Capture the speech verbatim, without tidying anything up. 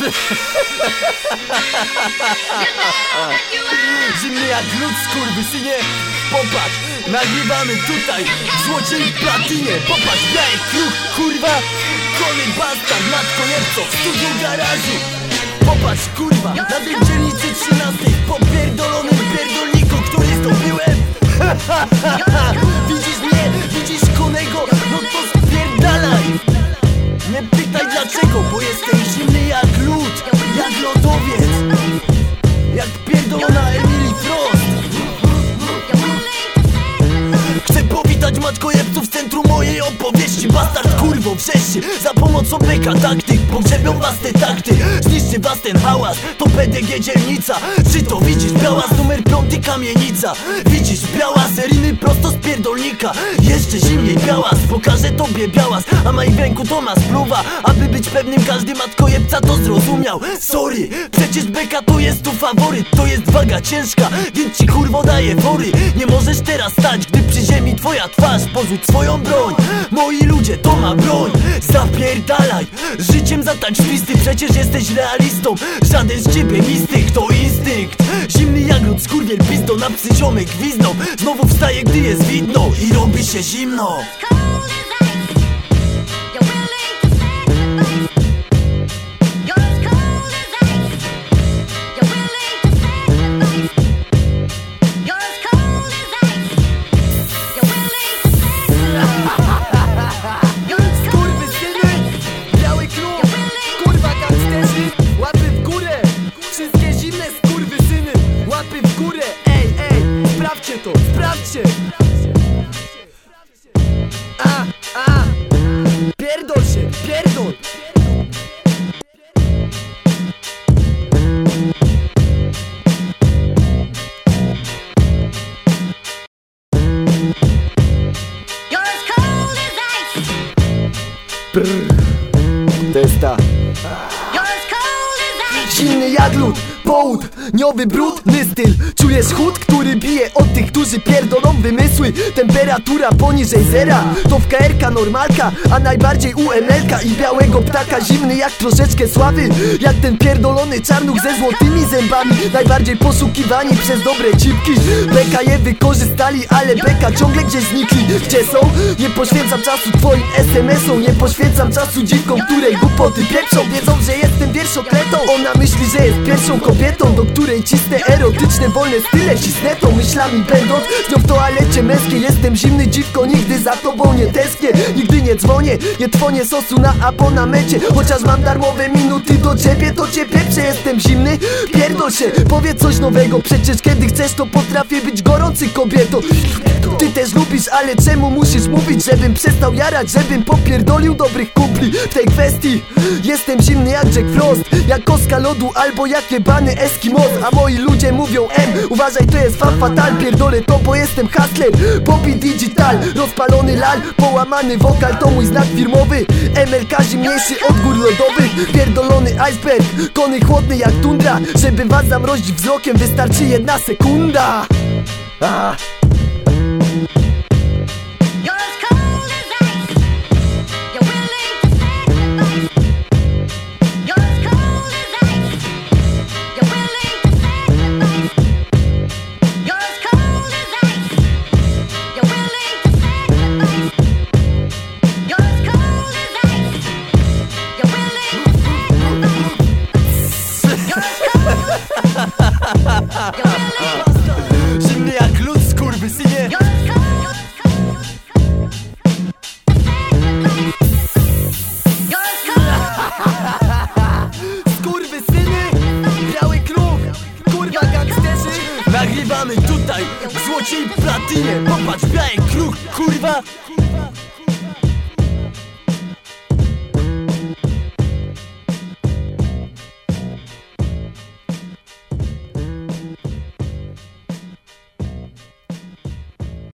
Zimny jak lód, skurwysynie. Popatrz, nagrywamy tutaj w złocie i platynie. Popatrz, biały kruk, kurwa. Kony bastard, matko Niemco w studiu garażu. Popatrz, kurwa, na tej dzielnicy trzynastej popierdolonym pierdolniku, który zdobyłem. Widzisz mnie? Widzisz konego? No to spierdalaj. Nie pytaj dlaczego, bo jestem zimny jak lód, jak lodowiec, jak pierdolona Emily Frost. Chcę powitać matkojebców w centrum mojej opowieści. Bastard kurwo, wreszcie, za pomocą beka taktyk pogrzebią was te takty, zniszczy was ten hałas. To P D G dzielnica. Czy to widzisz? Białas numer piąty kamienica. Widzisz? Białas, seryjny prosto z pierdolnika. Jeszcze zimniej białas, pokażę tobie białas. A maj w ręku to ma spluwa. Aby być pewnym, każdy matkojebca to zrozumiał. Sorry, przecież beka to jest tu faworyt. To jest waga ciężka, więc ci kurwo daje wory. Nie możesz teraz stać, gdy przy ziemi twoja twarz. Porzuć swoją broń, moi ludzie, to ma broń. Zapierdalaj, życiem zatańcz listy. Przecież jesteś realistą, żaden z ciebie mistyk. To instynkt, zimny jak lód, skurwiel pizdo. Na psy ziomek gwizną, znowu wstaje, gdy jest widno i robi się zimno. To sprawdźcie! A, a! Pierdol się, pierdol! Brrr. Testa. Zimny jak lód, połód, niowy brudny styl. Czujesz chód, który bije od tych, którzy pierdolą wymysły. Temperatura poniżej zera to w K R K normalka, a najbardziej u M L ka i białego ptaka. Zimny jak troszeczkę sławy, jak ten pierdolony czarnuch ze złotymi zębami. Najbardziej poszukiwani przez dobre cipki. Beka je wykorzystali, ale beka ciągle gdzieś znikli. Gdzie są? Nie poświęcam czasu twoim S M S-om. Nie poświęcam czasu dziwkom, której głupoty pieprzą. Wiedzą, że jestem wierszokretą. Ona myśli, że jest pierwszą kobietą, do której cisnę erotyczne, wolne style cisnetą. Myślami będąc z nią w toalecie męskiej. Jestem zimny dziwko, nigdy za tobą nie tęsknię. Nigdy nie dzwonię, nie trwonię sosu na abonamencie. Chociaż mam darmowe minuty do ciebie, to cię pieprzę. Jestem zimny, pierdol się, powiedz coś nowego. Przecież kiedy chcesz, to potrafię być gorący kobieto. Ty też lubisz, ale czemu musisz mówić, żebym przestał jarać, żebym popierdolił dobrych kumpli w tej kwestii? Jestem zimny jak Jack Frost, jak kostka lodu albo jak jebany Eskimos. A moi ludzie mówią M, uważaj, to jest fan fatal. Pierdolę to, bo jestem hustler, Bobby Digital. Rozpalony lal, połamany wokal, to mój znak firmowy. M L K zimniejszy od gór lodowych. Pierdolony iceberg, kony chłodny jak tundra. Żeby was zamrozić wzrokiem, wystarczy jedna sekunda. A. Zimny jak lód, skurwysynie. Skurwysyny, biały kruk, kurwa gangsterzy. Nagrywamy tutaj w złocie i platynie. Popatrz, biały kruk, kurwa.